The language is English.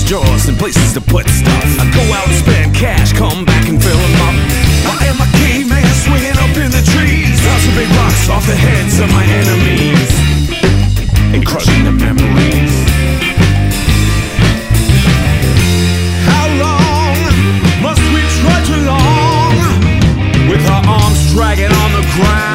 boxes, drawers, and places to put stuff. I go out and spend cash, come back and fill them up. I am a caveman swinging up in the trees, bouncing big rocks off the heads of my enemies and crushing the memories. How long must we trudge along with our arms dragging on the ground?